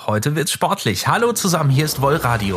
heute wird's sportlich. Hallo zusammen, hier ist Wollradio.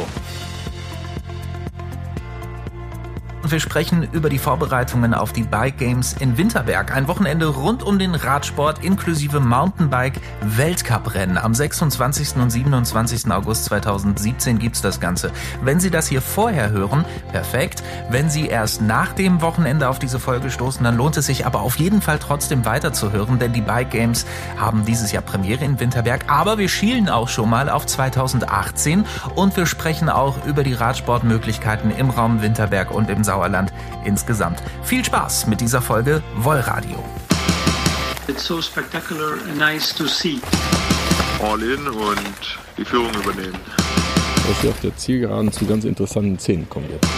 Wir sprechen über die Vorbereitungen auf die Bike Games in Winterberg. Ein Wochenende rund um den Radsport inklusive Mountainbike-Weltcuprennen. Am 26. und 27. August 2017 gibt's das Ganze. Wenn Sie das hier vorher hören, perfekt. Wenn Sie erst nach dem Wochenende auf diese Folge stoßen, dann lohnt es sich aber auf jeden Fall trotzdem weiterzuhören, denn die Bike Games haben dieses Jahr Premiere in Winterberg. Aber wir schielen auch schon mal auf 2018 und wir sprechen auch über die Radsportmöglichkeiten im Raum Winterberg und im Sauerland insgesamt. Viel Spaß mit dieser Folge Wollradio. It's so spectacular and nice to see. All in und die Führung übernehmen. Dass wir auf der Zielgeraden zu ganz interessanten Szenen kommen jetzt.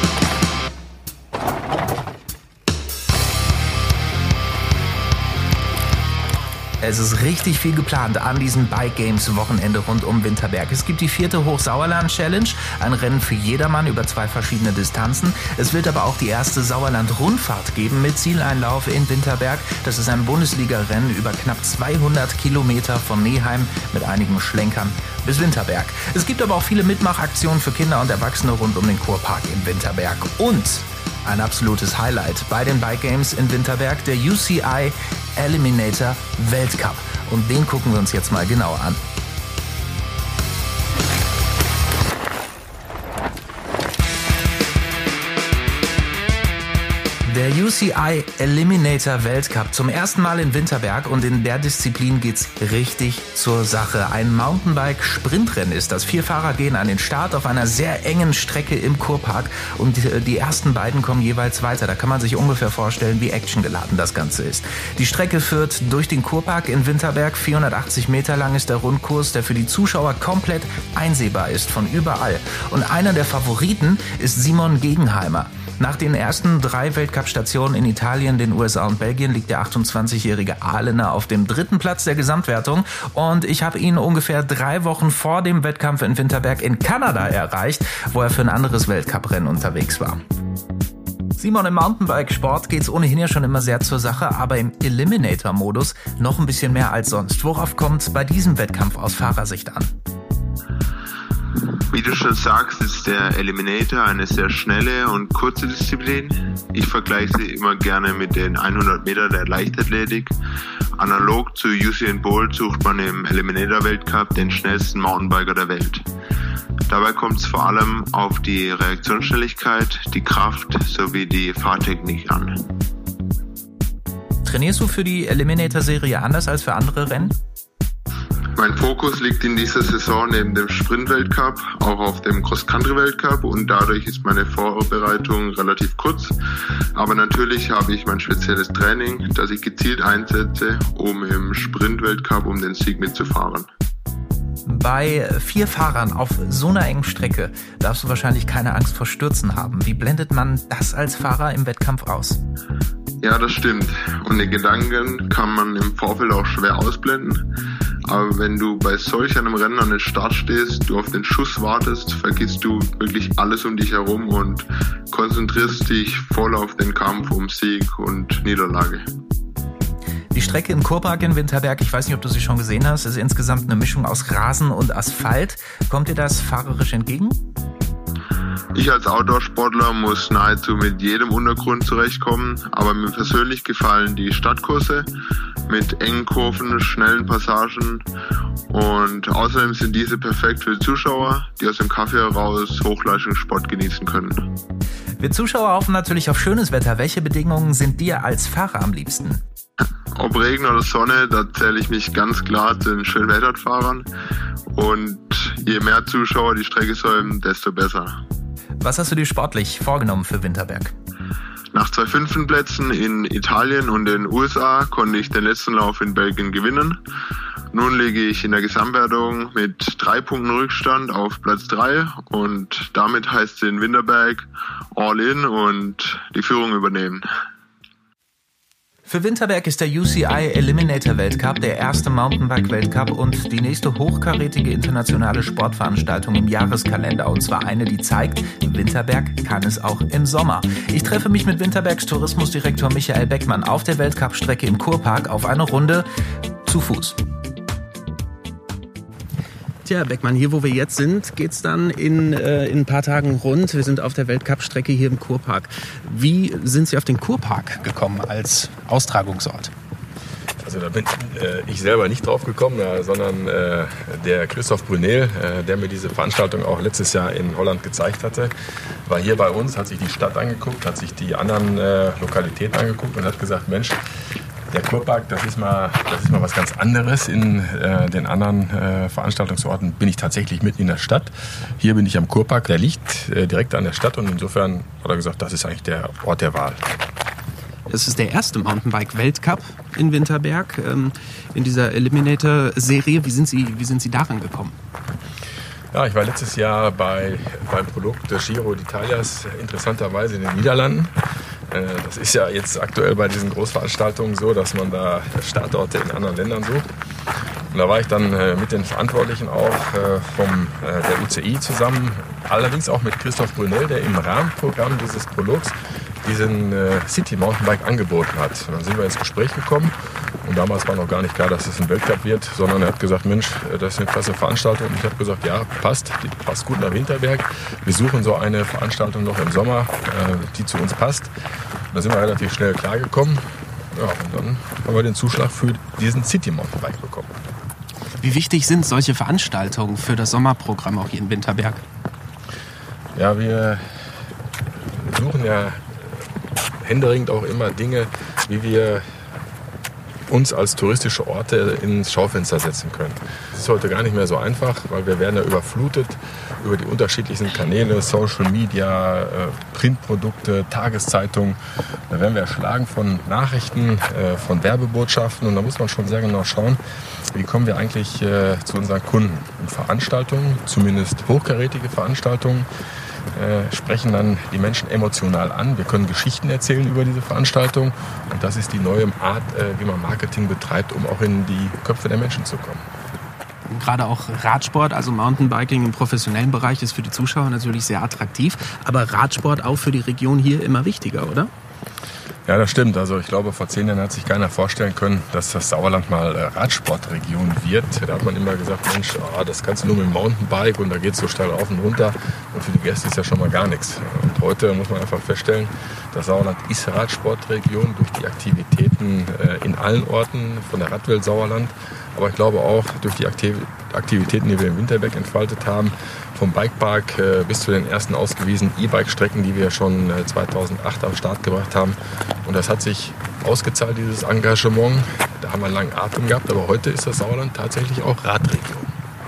Es ist richtig viel geplant an diesem Bike Games Wochenende rund um Winterberg. Es gibt die 4. Hochsauerland Challenge, ein Rennen für jedermann über 2 verschiedene Distanzen. Es wird aber auch die erste Sauerland-Rundfahrt geben mit Zieleinlauf in Winterberg. Das ist ein Bundesliga-Rennen über knapp 200 Kilometer von Neheim mit einigen Schlenkern bis Winterberg. Es gibt aber auch viele Mitmachaktionen für Kinder und Erwachsene rund um den Kurpark in Winterberg. Und ein absolutes Highlight bei den Bike Games in Winterberg, der UCI Eliminator Weltcup. Und den gucken wir uns jetzt mal genauer an. Der UCI Eliminator Weltcup zum ersten Mal in Winterberg und in der Disziplin geht's richtig zur Sache. Ein Mountainbike-Sprintrennen ist das. 4 Fahrer gehen an den Start auf einer sehr engen Strecke im Kurpark und die ersten beiden kommen jeweils weiter. Da kann man sich ungefähr vorstellen, wie actiongeladen das Ganze ist. Die Strecke führt durch den Kurpark in Winterberg. 480 Meter lang ist der Rundkurs, der für die Zuschauer komplett einsehbar ist von überall. Und einer der Favoriten ist Simon Gegenheimer. Nach den ersten 3 Weltcup-Stationen in Italien, den USA und Belgien liegt der 28-jährige Ahlener auf dem 3. Platz der Gesamtwertung. Und ich habe ihn ungefähr 3 Wochen vor dem Wettkampf in Winterberg in Kanada erreicht, wo er für ein anderes Weltcuprennen unterwegs war. Simon, im Mountainbike-Sport geht's ohnehin ja schon immer sehr zur Sache, aber im Eliminator-Modus noch ein bisschen mehr als sonst. Worauf kommt's bei diesem Wettkampf aus Fahrersicht an? Wie du schon sagst, ist der Eliminator eine sehr schnelle und kurze Disziplin. Ich vergleiche sie immer gerne mit den 100 Meter der Leichtathletik. Analog zu Usain Bolt sucht man im Eliminator-Weltcup den schnellsten Mountainbiker der Welt. Dabei kommt es vor allem auf die Reaktionsschnelligkeit, die Kraft sowie die Fahrtechnik an. Trainierst du für die Eliminator-Serie anders als für andere Rennen? Mein Fokus liegt in dieser Saison neben dem Sprint-Weltcup auch auf dem Cross-Country-Weltcup und dadurch ist meine Vorbereitung relativ kurz. Aber natürlich habe ich mein spezielles Training, das ich gezielt einsetze, um im Sprint-Weltcup um den Sieg mitzufahren. Bei 4 Fahrern auf so einer engen Strecke darfst du wahrscheinlich keine Angst vor Stürzen haben. Wie blendet man das als Fahrer im Wettkampf aus? Ja, das stimmt. Und die Gedanken kann man im Vorfeld auch schwer ausblenden. Aber wenn du bei solch einem Rennen an den Start stehst, du auf den Schuss wartest, vergisst du wirklich alles um dich herum und konzentrierst dich voll auf den Kampf um Sieg und Niederlage. Die Strecke im Kurpark in Winterberg, ich weiß nicht, ob du sie schon gesehen hast, ist insgesamt eine Mischung aus Rasen und Asphalt. Kommt dir das fahrerisch entgegen? Ich als Outdoor-Sportler muss nahezu mit jedem Untergrund zurechtkommen, aber mir persönlich gefallen die Stadtkurse mit engen Kurven, schnellen Passagen und außerdem sind diese perfekt für Zuschauer, die aus dem Kaffee heraus Hochleistungssport genießen können. Wir Zuschauer hoffen natürlich auf schönes Wetter. Welche Bedingungen sind dir als Fahrer am liebsten? Ob Regen oder Sonne, da zähle ich mich ganz klar zu den Schönwetterfahrern und je mehr Zuschauer die Strecke säumen, desto besser. Was hast du dir sportlich vorgenommen für Winterberg? Nach 2 Fünftenplätzen in Italien und den USA konnte ich den letzten Lauf in Belgien gewinnen. Nun liege ich in der Gesamtwertung mit 3 Punkten Rückstand auf Platz 3 und damit heißt es in Winterberg all in und die Führung übernehmen. Für Winterberg ist der UCI Eliminator Weltcup der erste Mountainbike-Weltcup und die nächste hochkarätige internationale Sportveranstaltung im Jahreskalender. Und zwar eine, die zeigt, Winterberg kann es auch im Sommer. Ich treffe mich mit Winterbergs Tourismusdirektor Michael Beckmann auf der Weltcup-Strecke im Kurpark auf eine Runde zu Fuß. Tja, Beckmann, hier wo wir jetzt sind, geht's dann in ein paar Tagen rund. Wir sind auf der Weltcup-Strecke hier im Kurpark. Wie sind Sie auf den Kurpark gekommen als Austragungsort? Also da bin ich selber nicht drauf gekommen, sondern der Christoph Brunel, der mir diese Veranstaltung auch letztes Jahr in Holland gezeigt hatte, war hier bei uns, hat sich die Stadt angeguckt, hat sich die anderen Lokalitäten angeguckt und hat gesagt, Mensch, der Kurpark, das ist mal was ganz anderes. In den anderen Veranstaltungsorten bin ich tatsächlich mitten in der Stadt. Hier bin ich am Kurpark, der liegt direkt an der Stadt und insofern hat er gesagt, das ist eigentlich der Ort der Wahl. Es ist der erste Mountainbike-Weltcup in Winterberg, in dieser Eliminator-Serie. Wie sind Sie daran gekommen? Ja, ich war letztes Jahr beim Produkt Giro d'Italias interessanterweise in den Niederlanden. Das ist ja jetzt aktuell bei diesen Großveranstaltungen so, dass man da Startorte in anderen Ländern sucht. Und da war ich dann mit den Verantwortlichen auch der UCI zusammen, allerdings auch mit Christoph Brunel, der im Rahmenprogramm dieses Produkts diesen City Mountainbike angeboten hat. Und dann sind wir ins Gespräch gekommen und damals war noch gar nicht klar, dass es ein Weltcup wird, sondern er hat gesagt, Mensch, das ist eine klasse Veranstaltung. Und ich habe gesagt, ja, passt gut nach Winterberg. Wir suchen so eine Veranstaltung noch im Sommer, die zu uns passt. Und da sind wir relativ schnell klargekommen. Ja, und dann haben wir den Zuschlag für diesen City Mountainbike bekommen. Wie wichtig sind solche Veranstaltungen für das Sommerprogramm auch hier in Winterberg? Ja, wir suchen ja händeringend auch immer Dinge, wie wir uns als touristische Orte ins Schaufenster setzen können. Das ist heute gar nicht mehr so einfach, weil wir werden ja überflutet über die unterschiedlichsten Kanäle, Social Media, Printprodukte, Tageszeitungen. Da werden wir erschlagen von Nachrichten, von Werbebotschaften und da muss man schon sehr genau schauen, wie kommen wir eigentlich zu unseren Kunden. Und Veranstaltungen, zumindest hochkarätige Veranstaltungen, sprechen dann die Menschen emotional an. Wir können Geschichten erzählen über diese Veranstaltung und das ist die neue Art, wie man Marketing betreibt, um auch in die Köpfe der Menschen zu kommen. Gerade auch Radsport, also Mountainbiking im professionellen Bereich ist für die Zuschauer natürlich sehr attraktiv, aber Radsport auch für die Region hier immer wichtiger, oder? Ja, das stimmt. Also ich glaube, vor 10 Jahren hat sich keiner vorstellen können, dass das Sauerland mal Radsportregion wird. Da hat man immer gesagt, Mensch, das kannst du nur mit dem Mountainbike und da geht es so steil rauf und runter. Und für die Gäste ist ja schon mal gar nichts. Und heute muss man einfach feststellen, das Sauerland ist Radsportregion durch die Aktivitäten in allen Orten von der Radwelt Sauerland. Aber ich glaube auch durch die Aktivitäten, die wir im Winterberg entfaltet haben, vom Bikepark bis zu den ersten ausgewiesenen E-Bike-Strecken, die wir schon 2008 am Start gebracht haben. Und das hat sich ausgezahlt, dieses Engagement. Da haben wir einen langen Atem gehabt, aber heute ist das Sauerland tatsächlich auch Radregion.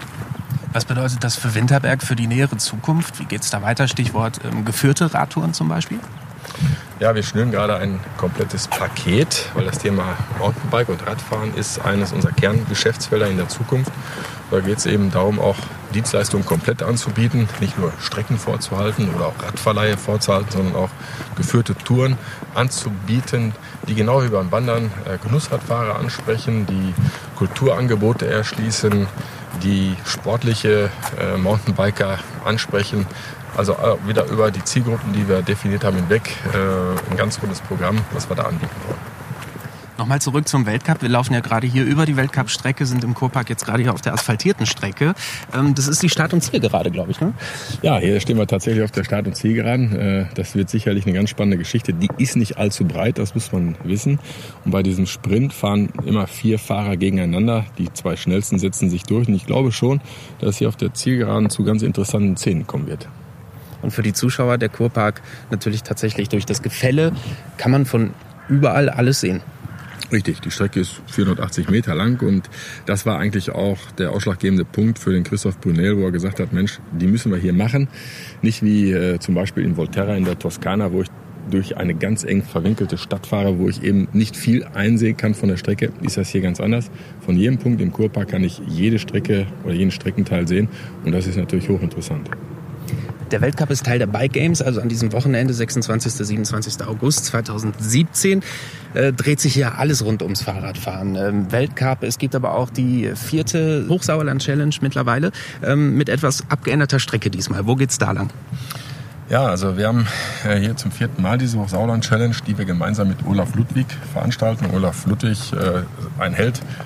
Was bedeutet das für Winterberg, für die nähere Zukunft? Wie geht es da weiter? Stichwort geführte Radtouren zum Beispiel? Ja, wir schnüren gerade ein komplettes Paket, weil das Thema Mountainbike und Radfahren ist eines unserer Kerngeschäftsfelder in der Zukunft. Da geht es eben darum, auch Dienstleistungen komplett anzubieten, nicht nur Strecken vorzuhalten oder auch Radverleihe vorzuhalten, sondern auch geführte Touren anzubieten, die genau wie beim Wandern Genussradfahrer ansprechen, die Kulturangebote erschließen, die sportliche Mountainbiker ansprechen. Also wieder über die Zielgruppen, die wir definiert haben, hinweg ein ganz rundes Programm, was wir da anbieten wollen. Nochmal zurück zum Weltcup. Wir laufen ja gerade hier über die Weltcup-Strecke, sind im Kurpark jetzt gerade hier auf der asphaltierten Strecke. Das ist die Start- und Zielgerade, glaube ich, ne? Ja, hier stehen wir tatsächlich auf der Start- und Zielgeraden. Das wird sicherlich eine ganz spannende Geschichte. Die ist nicht allzu breit, das muss man wissen. Und bei diesem Sprint fahren immer 4 Fahrer gegeneinander. Die 2 schnellsten setzen sich durch. Und ich glaube schon, dass hier auf der Zielgeraden zu ganz interessanten Szenen kommen wird. Und für die Zuschauer der Kurpark natürlich tatsächlich durch das Gefälle kann man von überall alles sehen. Richtig, die Strecke ist 480 Meter lang und das war eigentlich auch der ausschlaggebende Punkt für den Christoph Brunel, wo er gesagt hat, Mensch, die müssen wir hier machen. Nicht wie zum Beispiel in Volterra in der Toskana, wo ich durch eine ganz eng verwinkelte Stadt fahre, wo ich eben nicht viel einsehen kann von der Strecke, ist das hier ganz anders. Von jedem Punkt im Kurpark kann ich jede Strecke oder jeden Streckenteil sehen und das ist natürlich hochinteressant. Der Weltcup ist Teil der Bike Games, also an diesem Wochenende, 26. 27. August 2017, dreht sich hier alles rund ums Fahrradfahren. Weltcup, es gibt aber auch die 4. Hochsauerland-Challenge mittlerweile mit etwas abgeänderter Strecke diesmal. Wo geht's da lang? Ja, also wir haben hier zum 4. Mal diese Hochsauerland-Challenge, die wir gemeinsam mit Olaf Ludwig veranstalten. Olaf Ludwig, ein Held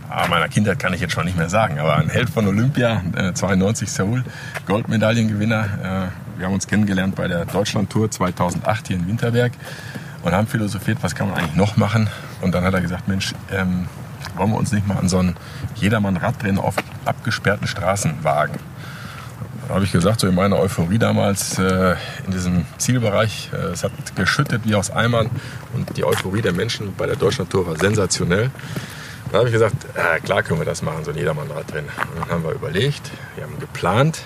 meiner Kindheit kann ich jetzt schon nicht mehr sagen, aber ein Held von Olympia, 92 Seoul, Goldmedaillengewinner. Wir haben uns kennengelernt bei der Deutschlandtour 2008 hier in Winterberg und haben philosophiert, was kann man eigentlich noch machen. Und dann hat er gesagt, Mensch, wollen wir uns nicht mal an so ein Jedermann-Radrennen auf abgesperrten Straßen wagen. Da habe ich gesagt, so in meiner Euphorie damals in diesem Zielbereich, es hat geschüttet wie aus Eimern und die Euphorie der Menschen bei der Deutschlandtour war sensationell. Da habe ich gesagt, klar können wir das machen, so ein Jedermann-Radrennen. Und dann haben wir überlegt, wir haben geplant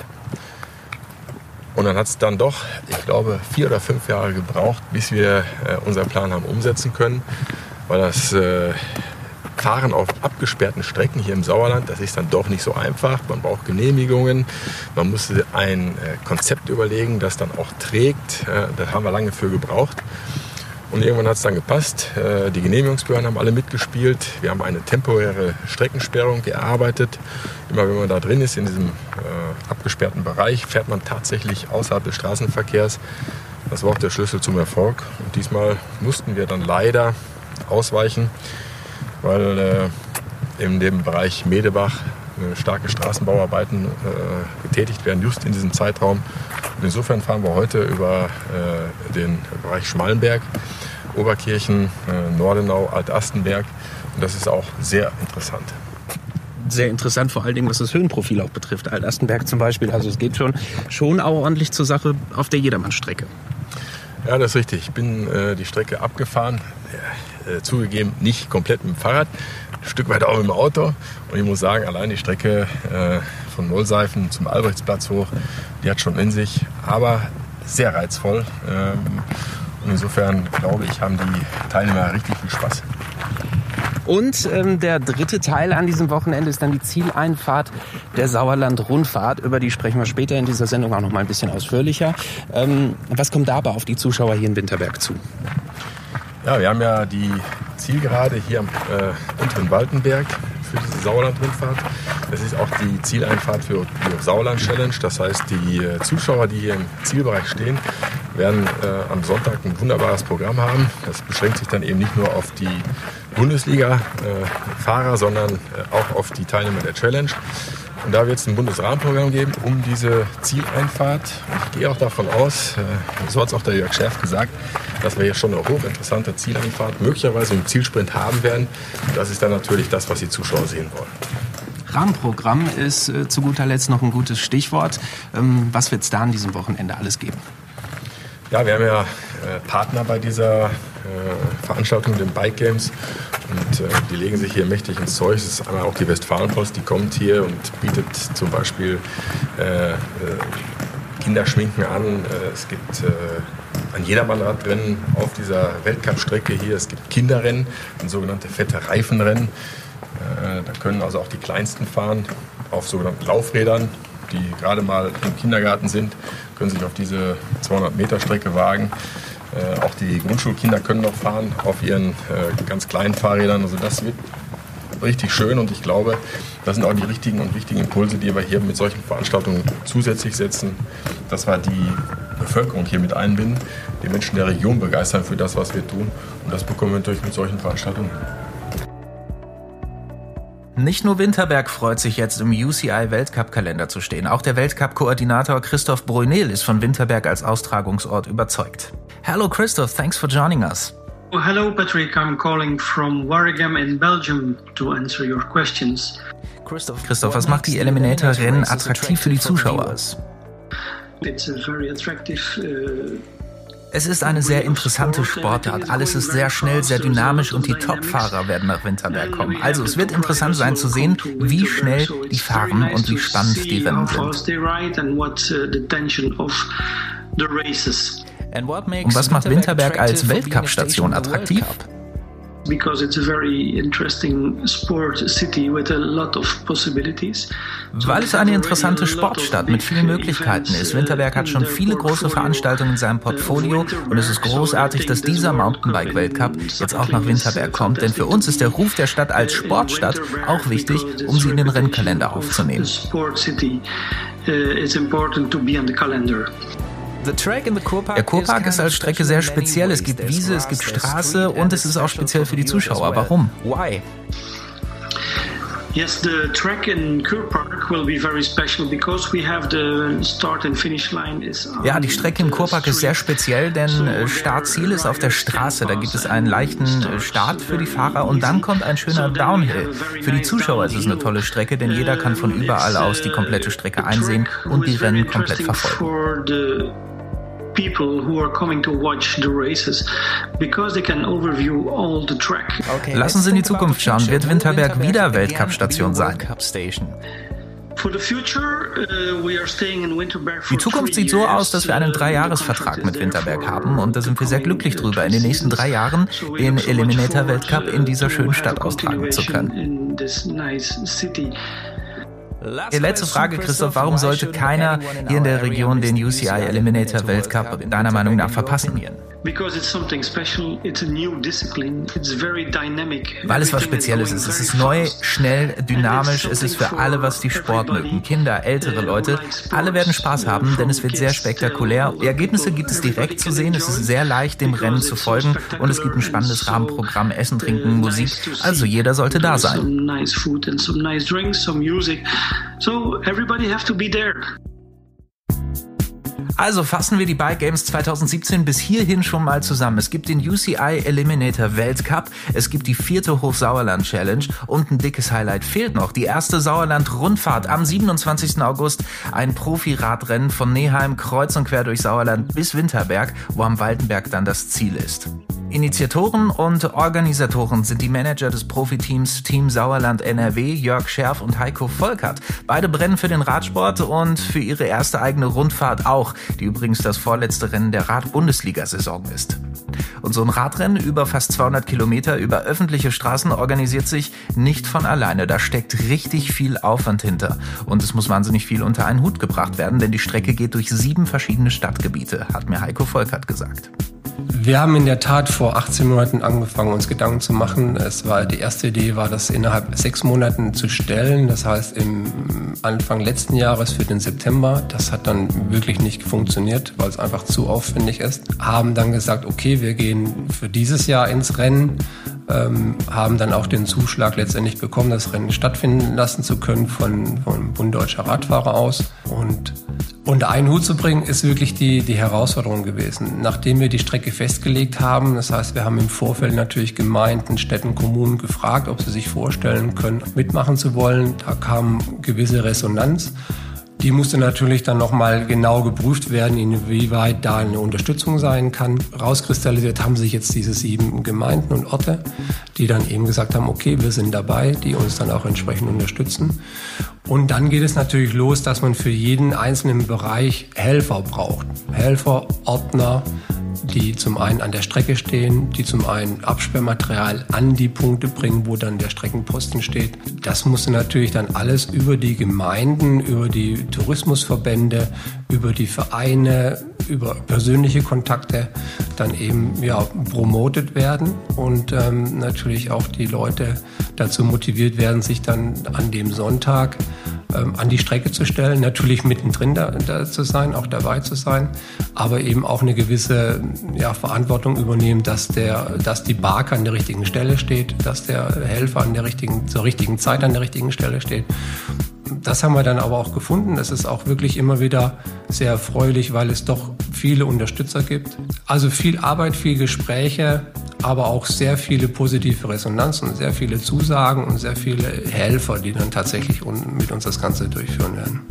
und dann hat es dann doch, ich glaube, 4 oder 5 Jahre gebraucht, bis wir unseren Plan haben umsetzen können, weil das Fahren auf abgesperrten Strecken hier im Sauerland, das ist dann doch nicht so einfach. Man braucht Genehmigungen, man muss ein Konzept überlegen, das dann auch trägt. Da haben wir lange für gebraucht. Und irgendwann hat es dann gepasst. Die Genehmigungsbehörden haben alle mitgespielt. Wir haben eine temporäre Streckensperrung gearbeitet. Immer wenn man da drin ist, in diesem abgesperrten Bereich, fährt man tatsächlich außerhalb des Straßenverkehrs. Das war auch der Schlüssel zum Erfolg. Und diesmal mussten wir dann leider ausweichen, weil in dem Bereich Medebach starke Straßenbauarbeiten getätigt werden, just in diesem Zeitraum. Und insofern fahren wir heute über den Bereich Schmallenberg, Oberkirchen, Nordenau, Alt-Astenberg. Und das ist auch sehr interessant. Sehr interessant, vor allen Dingen, was das Höhenprofil auch betrifft. Alt-Astenberg zum Beispiel, also es geht schon auch ordentlich zur Sache auf der Jedermannstrecke. Ja, das ist richtig. Ich bin die Strecke abgefahren. Zugegeben nicht komplett mit dem Fahrrad, ein Stück weit auch mit dem Auto. Und ich muss sagen, allein die Strecke von Mollseifen zum Albrechtsplatz hoch, die hat schon in sich, aber sehr reizvoll. Und insofern glaube ich, haben die Teilnehmer richtig viel Spaß. Und der dritte Teil an diesem Wochenende ist dann die Zieleinfahrt der Sauerland-Rundfahrt. Über die sprechen wir später in dieser Sendung auch noch mal ein bisschen ausführlicher. Was kommt dabei auf die Zuschauer hier in Winterberg zu? Ja, wir haben ja die Zielgerade hier am unteren Waltenberg für diese Sauerland-Rundfahrt. Das ist auch die Zieleinfahrt für die Sauerland-Challenge. Das heißt, die Zuschauer, die hier im Zielbereich stehen, werden am Sonntag ein wunderbares Programm haben. Das beschränkt sich dann eben nicht nur auf die Bundesliga-Fahrer, sondern auch auf die Teilnehmer der Challenge. Und da wird es ein Bundesrahmenprogramm geben um diese Zieleinfahrt. Und ich gehe auch davon aus, so hat es auch der Jörg Scherf gesagt, dass wir hier schon eine hochinteressante Zieleinfahrt möglicherweise im Zielsprint haben werden. Das ist dann natürlich das, was die Zuschauer sehen wollen. Rahmenprogramm ist zu guter Letzt noch ein gutes Stichwort. Was wird es da an diesem Wochenende alles geben? Ja, wir haben ja Partner bei dieser Veranstaltung, den Bike Games. Und die legen sich hier mächtig ins Zeug. Es ist einmal auch die Westfalenpost, die kommt hier und bietet zum Beispiel Kinderschminken an. Es gibt ein Jedermannradrennen auf dieser Weltcup-Strecke hier. Es gibt Kinderrennen, ein sogenannte fette Reifenrennen. Da können also auch die Kleinsten fahren auf sogenannten Laufrädern, die gerade mal im Kindergarten sind, können sich auf diese 200-Meter-Strecke wagen. Auch die Grundschulkinder können noch fahren auf ihren ganz kleinen Fahrrädern. Also das wird richtig schön und ich glaube, das sind auch die richtigen und wichtigen Impulse, die wir hier mit solchen Veranstaltungen zusätzlich setzen, dass wir die Bevölkerung hier mit einbinden, die Menschen der Region begeistern für das, was wir tun. Und das bekommen wir natürlich mit solchen Veranstaltungen. Nicht nur Winterberg freut sich jetzt im UCI-Weltcup-Kalender zu stehen. Auch der Weltcup-Koordinator Christoph Brunel ist von Winterberg als Austragungsort überzeugt. Hello Christoph, thanks for joining us. Oh, hello Patrick, I'm calling from Waregem in Belgium to answer your questions. Christoph, was macht die Eliminator-Rennen attraktiv für die Zuschauer? It's a very attractive Es ist eine sehr interessante Sportart. Alles ist sehr schnell, sehr dynamisch und die Top-Fahrer werden nach Winterberg kommen. Also es wird interessant sein zu sehen, wie schnell die fahren und wie spannend die Rennen sind. Und was macht Winterberg als Weltcup-Station attraktiv? Because it's a very interesting sport city with a lot of possibilities. Weil es eine interessante Sportstadt mit vielen Möglichkeiten ist. Winterberg hat schon viele große Veranstaltungen in seinem Portfolio und es ist großartig, dass dieser Mountainbike-Weltcup jetzt auch nach Winterberg kommt, denn für uns ist der Ruf der Stadt als Sportstadt auch wichtig, um sie in den Rennkalender aufzunehmen. Der Kurpark ist als Strecke sehr speziell. Es gibt Wiese, es gibt Straße und es ist auch speziell für die Zuschauer. Warum? Yes, the track in Kurpark will be very special because we have the start and finish line is. Ja, die Strecke im Kurpark ist sehr speziell, denn Startziel ist auf der Straße. Da gibt es einen leichten Start für die Fahrer und dann kommt ein schöner Downhill. Für die Zuschauer ist es eine tolle Strecke, denn jeder kann von überall aus die komplette Strecke einsehen und die Rennen komplett verfolgen. People who are coming to watch the races because they can overview all the track. Okay, lass uns in die Zukunft schauen. Wird Winterberg wieder Weltcup-Station sein? Die Zukunft sieht so aus, dass wir einen 3-Jahres-Vertrag mit Winterberg haben und da sind wir sehr glücklich drüber, in den nächsten 3 Jahren den Eliminator-Weltcup in dieser schönen Stadt austragen zu können. Die letzte Frage, Christoph, warum sollte keiner hier in der Region den UCI Eliminator Weltcup deiner Meinung nach verpassen? Weil es was Spezielles ist. Es ist neu, schnell, dynamisch. Es ist für alle, was die Sport mögen. Kinder, ältere Leute, alle werden Spaß haben, denn es wird sehr spektakulär. Die Ergebnisse gibt es direkt zu sehen. Es ist sehr leicht, dem Rennen zu folgen. Und es gibt ein spannendes Rahmenprogramm, Essen, Trinken, Musik. Also jeder sollte da sein. So everybody have to be there. Also fassen wir die Bike Games 2017 bis hierhin schon mal zusammen. Es gibt den UCI Eliminator Weltcup, es gibt die 4. Hochsauerland Challenge und ein dickes Highlight fehlt noch. Die erste Sauerland-Rundfahrt am 27. August. Ein Profi-Radrennen von Neheim kreuz und quer durch Sauerland bis Winterberg, wo am Waldenberg dann das Ziel ist. Initiatoren und Organisatoren sind die Manager des Profiteams Team Sauerland NRW, Jörg Scherf und Heiko Volkert. Beide brennen für den Radsport und für ihre erste eigene Rundfahrt auch, die übrigens das vorletzte Rennen der Rad-Bundesliga-Saison ist. Und so ein Radrennen über fast 200 Kilometer über öffentliche Straßen organisiert sich nicht von alleine. Da steckt richtig viel Aufwand hinter. Und es muss wahnsinnig viel unter einen Hut gebracht werden, denn die Strecke geht durch 7 verschiedene Stadtgebiete, hat mir Heiko Volkert gesagt. Wir haben in der Tat vor 18 Monaten angefangen, uns Gedanken zu machen. Die erste Idee war, das innerhalb 6 Monaten zu stellen. Das heißt, im Anfang letzten Jahres für den September. Das hat dann wirklich nicht funktioniert, weil es einfach zu aufwendig ist. Haben dann gesagt, okay, wir gehen für dieses Jahr ins Rennen. Haben dann auch den Zuschlag letztendlich bekommen, das Rennen stattfinden lassen zu können vom Bund Deutscher Radfahrer aus. Und unter einen Hut zu bringen, ist wirklich die Herausforderung gewesen. Nachdem wir die Strecke festgelegt haben, das heißt, wir haben im Vorfeld natürlich Gemeinden, Städten, Kommunen gefragt, ob sie sich vorstellen können, mitmachen zu wollen. Da kam gewisse Resonanz. Die musste natürlich dann nochmal genau geprüft werden, inwieweit da eine Unterstützung sein kann. Rauskristallisiert haben sich jetzt diese 7 Gemeinden und Orte, die dann eben gesagt haben, okay, wir sind dabei, die uns dann auch entsprechend unterstützen. Und dann geht es natürlich los, dass man für jeden einzelnen Bereich Helfer braucht. Helfer, Ordner, die zum einen an der Strecke stehen, die zum einen Absperrmaterial an die Punkte bringen, wo dann der Streckenposten steht. Das musste natürlich dann alles über die Gemeinden, über die Tourismusverbände, über die Vereine, über persönliche Kontakte dann eben promotet werden und natürlich auch die Leute dazu motiviert werden, sich dann an dem Sonntag an die Strecke zu stellen, natürlich mittendrin da zu sein, auch dabei zu sein, aber eben auch eine gewisse Verantwortung übernehmen, dass die Barke an der richtigen Stelle steht, dass der Helfer zur richtigen Zeit an der richtigen Stelle steht. Das haben wir dann aber auch gefunden. Das ist auch wirklich immer wieder sehr erfreulich, weil es doch viele Unterstützer gibt. Also viel Arbeit, viel Gespräche, aber auch sehr viele positive Resonanzen, sehr viele Zusagen und sehr viele Helfer, die dann tatsächlich mit uns das Ganze durchführen werden.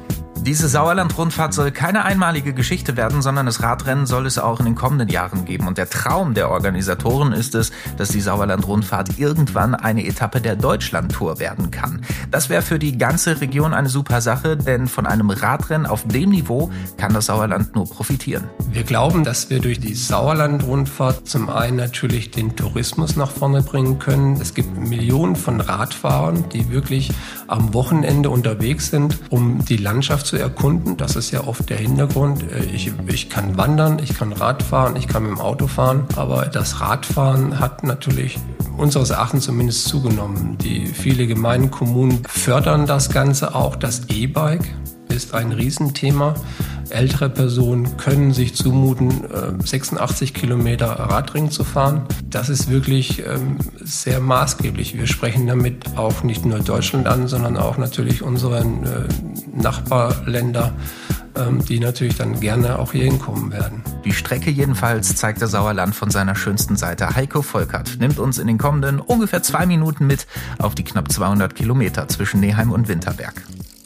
Diese Sauerland-Rundfahrt soll keine einmalige Geschichte werden, sondern das Radrennen soll es auch in den kommenden Jahren geben. Und der Traum der Organisatoren ist es, dass die Sauerland-Rundfahrt irgendwann eine Etappe der Deutschland-Tour werden kann. Das wäre für die ganze Region eine super Sache, denn von einem Radrennen auf dem Niveau kann das Sauerland nur profitieren. Wir glauben, dass wir durch die Sauerland-Rundfahrt zum einen natürlich den Tourismus nach vorne bringen können. Es gibt Millionen von Radfahrern, die wirklich am Wochenende unterwegs sind, um die Landschaft zu erkunden. Das ist ja oft der Hintergrund. Ich kann wandern, ich kann Radfahren, ich kann mit dem Auto fahren, aber das Radfahren hat natürlich unseres Erachtens zumindest zugenommen. Viele Gemeinden, Kommunen fördern das Ganze auch. Das E-Bike ist ein Riesenthema. ältere Personen können sich zumuten, 86 Kilometer Radring zu fahren. Das ist wirklich sehr maßgeblich. Wir sprechen damit auch nicht nur Deutschland an, sondern auch natürlich unsere Nachbarländer, die natürlich dann gerne auch hier hinkommen werden. Die Strecke jedenfalls zeigt das Sauerland von seiner schönsten Seite. Heiko Volkert nimmt uns in den kommenden ungefähr 2 Minuten mit auf die knapp 200 Kilometer zwischen Neheim und Winterberg.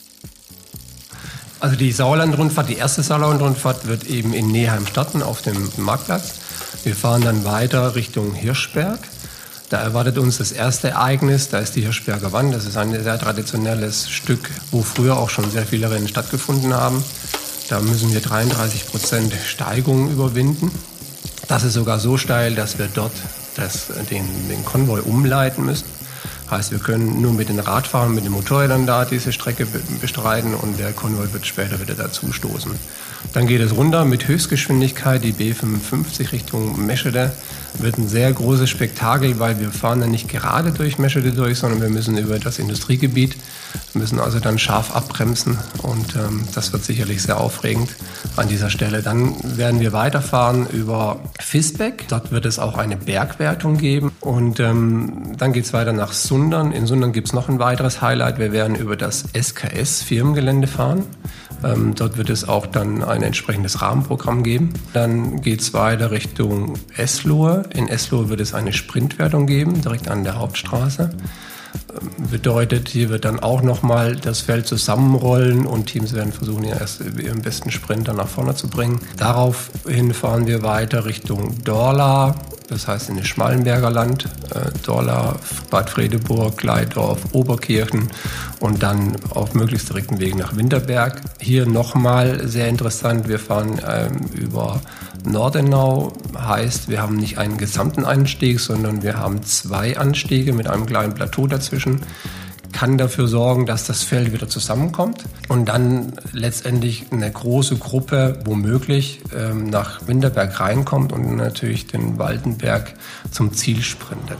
Also die Sauerland-Rundfahrt, die erste Sauerland-Rundfahrt wird eben in Neheim starten auf dem Marktplatz. Wir fahren dann weiter Richtung Hirschberg. Da erwartet uns das erste Ereignis, da ist die Hirschberger Wand. Das ist ein sehr traditionelles Stück, wo früher auch schon sehr viele Rennen stattgefunden haben. Da müssen wir 33% Steigung überwinden. Das ist sogar so steil, dass wir dort den Konvoi umleiten müssen. Heißt, wir können nur mit den Radfahrern, mit den Motorrädern da diese Strecke bestreiten und der Konvoi wird später wieder dazu stoßen. Dann geht es runter mit Höchstgeschwindigkeit, die B55 Richtung Meschede. Wird ein sehr großes Spektakel, weil wir fahren dann nicht gerade durch Meschede durch, sondern wir müssen über das Industriegebiet, müssen also dann scharf abbremsen und das wird sicherlich sehr aufregend an dieser Stelle. Dann werden wir weiterfahren über Visbeck. Dort wird es auch eine Bergwertung geben und dann geht es weiter nach Sundern. In Sundern gibt es noch ein weiteres Highlight. Wir werden über das SKS-Firmengelände fahren. Dort wird es auch dann ein entsprechendes Rahmenprogramm geben. Dann geht es weiter Richtung Eslohe. In Eslohe wird es eine Sprintwertung geben, direkt an der Hauptstraße. Bedeutet, hier wird dann auch nochmal das Feld zusammenrollen und Teams werden versuchen, ihren besten Sprinter nach vorne zu bringen. Daraufhin fahren wir weiter Richtung Dorla, das heißt in das Schmallenberger Land, Dorla, Bad Fredeburg, Gleidorf, Oberkirchen und dann auf möglichst direkten Weg nach Winterberg. Hier nochmal sehr interessant, wir fahren über Nordenau, heißt wir haben nicht einen gesamten Anstieg, sondern wir haben 2 Anstiege mit einem kleinen Plateau dazwischen. Kann dafür sorgen, dass das Feld wieder zusammenkommt und dann letztendlich eine große Gruppe womöglich nach Winterberg reinkommt und natürlich den Waldenberg zum Ziel sprintet.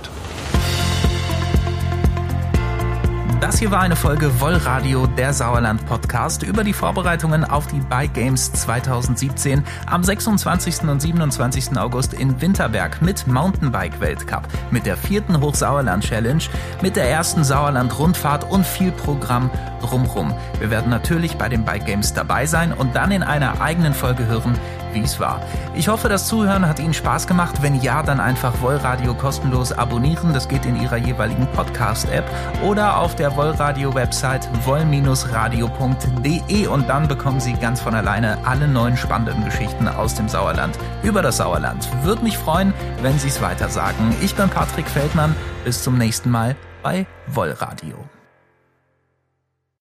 Das hier war eine Folge Wollradio, der Sauerland-Podcast über die Vorbereitungen auf die Bike Games 2017 am 26. und 27. August in Winterberg mit Mountainbike-Weltcup, mit der 4. Hochsauerland-Challenge, mit der ersten Sauerland-Rundfahrt und viel Programm drumherum. Wir werden natürlich bei den Bike Games dabei sein und dann in einer eigenen Folge hören, wie es war. Ich hoffe, das Zuhören hat Ihnen Spaß gemacht. Wenn ja, dann einfach Wollradio kostenlos abonnieren. Das geht in Ihrer jeweiligen Podcast-App oder auf der Wollradio-Website woll-radio.de und dann bekommen Sie ganz von alleine alle neuen spannenden Geschichten aus dem Sauerland über das Sauerland. Würde mich freuen, wenn Sie es weiter sagen. Ich bin Patrick Feldmann. Bis zum nächsten Mal bei Wollradio.